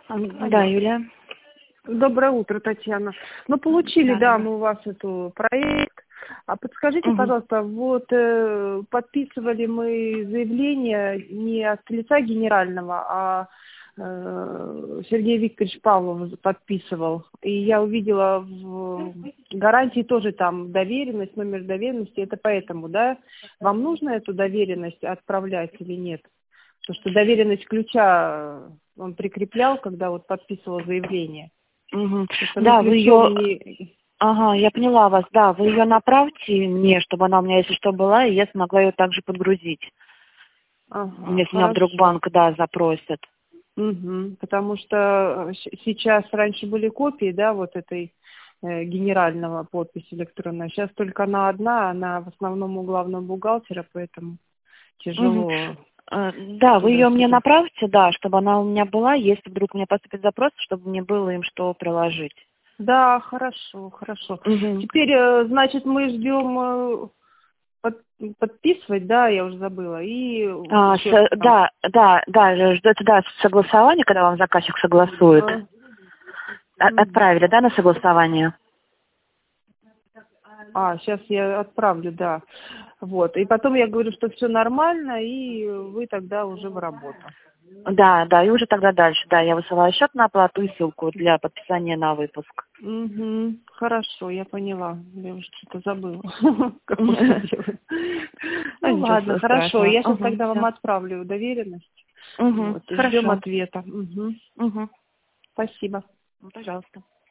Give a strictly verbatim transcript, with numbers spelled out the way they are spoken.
Да, Юлия. Доброе утро, Татьяна. Ну, получили, Да, да, да. мы у вас эту проект. А подскажите, Мгм. пожалуйста, вот э, подписывали мы заявление не от лица генерального, а э, Сергей Викторович Павлов подписывал. И я увидела в гарантии тоже там доверенность, номер доверенности. Это поэтому, да? Вам нужно эту доверенность отправлять или нет? Потому что доверенность ключа он прикреплял, когда вот подписывал заявление. Мгм. Это, ну, Да, вы ключом ее... не... Ага, я поняла вас. Да, вы ее направьте мне, чтобы она у меня, если что, была, и я смогла ее также подгрузить. Ага, Если меня вдруг хорошо. банк, да, запросит. Угу. Потому что щ- сейчас раньше были копии, да, вот этой э, генерального подписи электронная. Сейчас только она одна, она в основном у главного бухгалтера, поэтому Мгм. тяжело Э, Да, вы ее мне туда-сюда. направьте, да, чтобы она у меня была, если вдруг мне поступит запрос, чтобы мне было им что приложить. Да, хорошо, хорошо. Мгм. Теперь, э, значит, мы ждем э, под- подписывать, да, я уже забыла, и А, счет с- там. да, да, да, ждете, да, согласование, когда вам заказчик согласует. А, О- мгм. Отправили, да, на согласование? А, сейчас я отправлю, да. Вот. И потом я говорю, что все нормально, и вы тогда уже в работу. Да, да, и уже тогда дальше, да, я высылаю счет на оплату и ссылку для подписания на выпуск. Угу. Хорошо, я поняла. Я уже что-то забыла, как мы это делаем. Ну ладно, Ничего хорошо. страшного. Я сейчас Угу, тогда вам все. отправлю доверенность. Угу, Вот. Ждем хорошо. ответа. Угу. Угу. Спасибо. Пожалуйста.